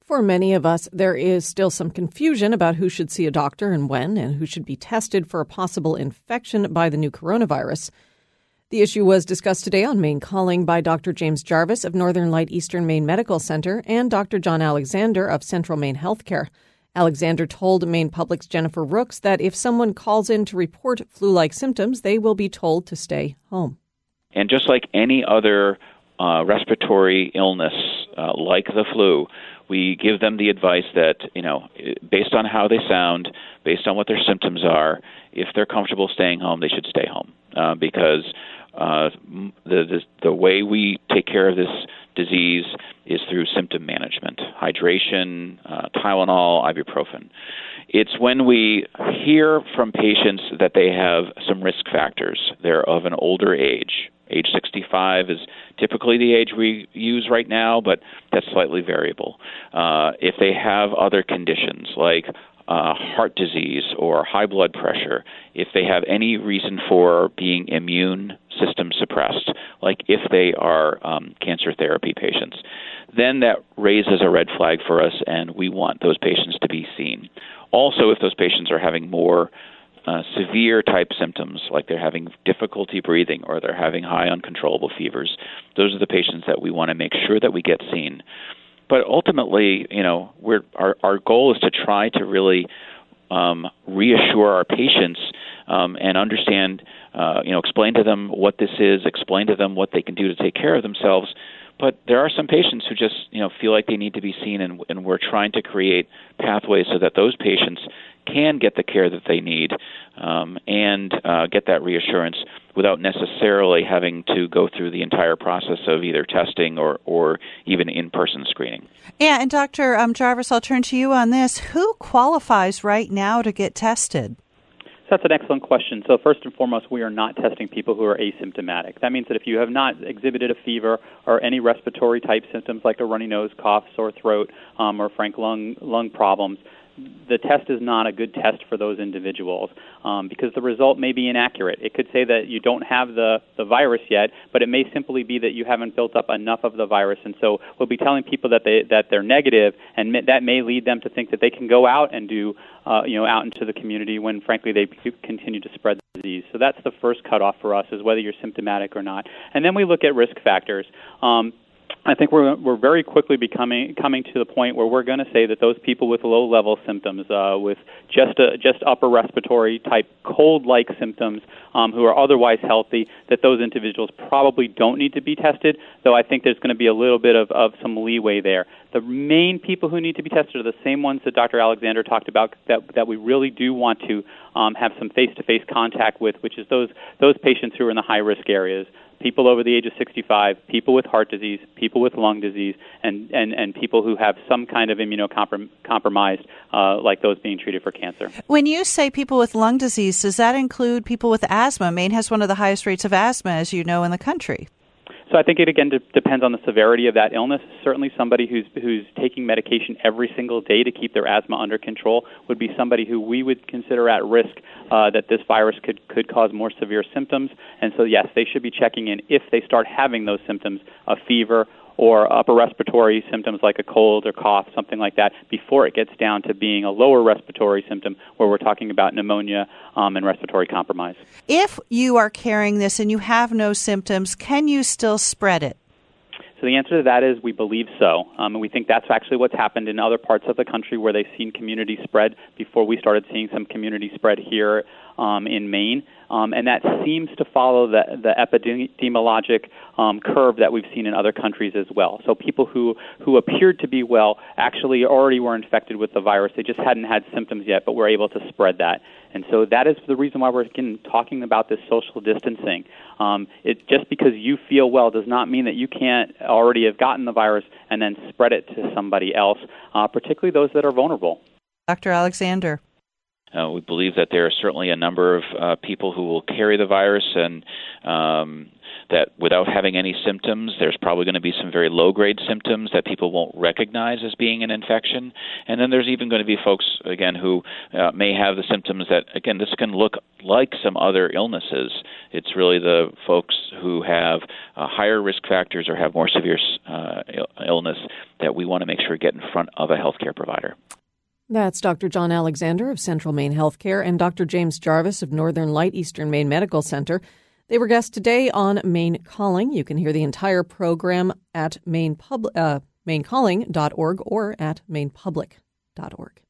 For many of us, there is still some confusion about who should see a doctor and when, and who should be tested for a possible infection by the new coronavirus. The issue was discussed today on Maine Calling by Dr. James Jarvis of Northern Light Eastern Maine Medical Center and Dr. John Alexander of Central Maine Healthcare. Alexander told Maine Public's Jennifer Rooks that if someone calls in to report flu-like symptoms, they will be told to stay home. And just like any other respiratory illness, like the flu, we give them the advice that, based on how they sound, based on what their symptoms are, if they're comfortable staying home, they should stay home. Because the way we take care of this disease is through symptom management, hydration, Tylenol, ibuprofen. It's when we hear from patients that they have some risk factors. They're of an older age. Age 65 is typically the age we use right now, but that's slightly variable. If they have other conditions like heart disease or high blood pressure, if they have any reason for being immune system suppressed, like if they are cancer therapy patients, then that raises a red flag for us, and we want those patients to be seen. Also, if those patients are having more severe type symptoms, like they're having difficulty breathing or they're having high uncontrollable fevers, those are the patients that we want to make sure that we get seen. But ultimately, our goal is to try to really reassure our patients and understand, explain to them what this is, explain to them what they can do to take care of themselves. But there are some patients who just, feel like they need to be seen, and we're trying to create pathways so that those patients can get the care that they need and get that reassurance without necessarily having to go through the entire process of either testing or even in-person screening. Yeah, and Dr. Jarvis, I'll turn to you on this. Who qualifies right now to get tested? So that's an excellent question. So first and foremost, we are not testing people who are asymptomatic. That means that if you have not exhibited a fever or any respiratory type symptoms like a runny nose, cough, sore throat, or frank lung problems, the test is not a good test for those individuals because the result may be inaccurate. It could say that you don't have the virus yet, but it may simply be that you haven't built up enough of the virus. And so we'll be telling people that they're negative, and that may lead them to think that they can go out and do out into the community when, frankly, they continue to spread the disease. So that's the first cutoff for us, is whether you're symptomatic or not. And then we look at risk factors. I think we're very quickly coming to the point where we're going to say that those people with low-level symptoms, with just upper respiratory type cold-like symptoms, who are otherwise healthy, that those individuals probably don't need to be tested. Though I think there's going to be a little bit of some leeway there. The main people who need to be tested are the same ones that Dr. Alexander talked about that we really do want to have some face-to-face contact with, which is those patients who are in the high-risk areas. People over the age of 65, people with heart disease, people with lung disease, and people who have some kind of immunocompromised, like those being treated for cancer. When you say people with lung disease, does that include people with asthma? Maine has one of the highest rates of asthma, as you know, in the country. So I think it, again, depends on the severity of that illness. Certainly somebody who's taking medication every single day to keep their asthma under control would be somebody who we would consider at risk that this virus could cause more severe symptoms. And so, yes, they should be checking in if they start having those symptoms of fever or upper respiratory symptoms like a cold or cough, something like that, before it gets down to being a lower respiratory symptom where we're talking about pneumonia and respiratory compromise. If you are carrying this and you have no symptoms, can you still spread it? So the answer to that is we believe so. And we think that's actually what's happened in other parts of the country where they've seen community spread before we started seeing some community spread here in Maine. And that seems to follow the epidemiologic curve that we've seen in other countries as well. So people who appeared to be well actually already were infected with the virus. They just hadn't had symptoms yet, but were able to spread that. And so that is the reason why we're talking about this social distancing. Just because you feel well does not mean that you can't already have gotten the virus and then spread it to somebody else, particularly those that are vulnerable. Dr. Alexander. We believe that there are certainly a number of people who will carry the virus, and that without having any symptoms, there's probably going to be some very low-grade symptoms that people won't recognize as being an infection. And then there's even going to be folks, again, who may have the symptoms that, again, this can look like some other illnesses. It's really the folks who have higher risk factors or have more severe illness that we want to make sure get in front of a healthcare provider. That's Dr. John Alexander of Central Maine Healthcare and Dr. James Jarvis of Northern Light Eastern Maine Medical Center. They were guests today on Maine Calling. You can hear the entire program at mainecalling.org or at mainepublic.org.